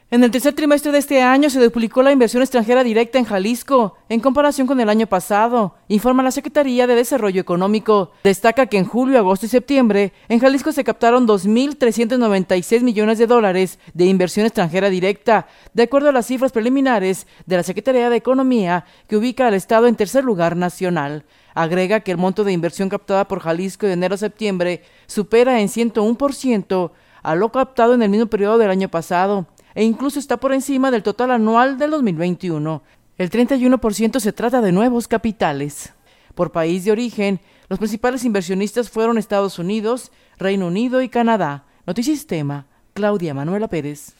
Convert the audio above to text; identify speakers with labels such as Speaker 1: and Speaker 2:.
Speaker 1: En el tercer trimestre de este año se duplicó la inversión extranjera directa en Jalisco en comparación con el año pasado, informa la Secretaría de Desarrollo Económico. Destaca que en julio, agosto y septiembre en Jalisco se captaron 2.396 millones de dólares de inversión extranjera directa, de acuerdo a las cifras preliminares de la Secretaría de Economía, que ubica al estado en tercer lugar nacional. Agrega que el monto de inversión captada por Jalisco de enero a septiembre supera en 101% a lo captado en el mismo periodo del año pasado, e incluso está por encima del total anual del 2021. El 31% se trata de nuevos capitales. Por país de origen, los principales inversionistas fueron Estados Unidos, Reino Unido y Canadá. Notisistema, Claudia Manuela Pérez.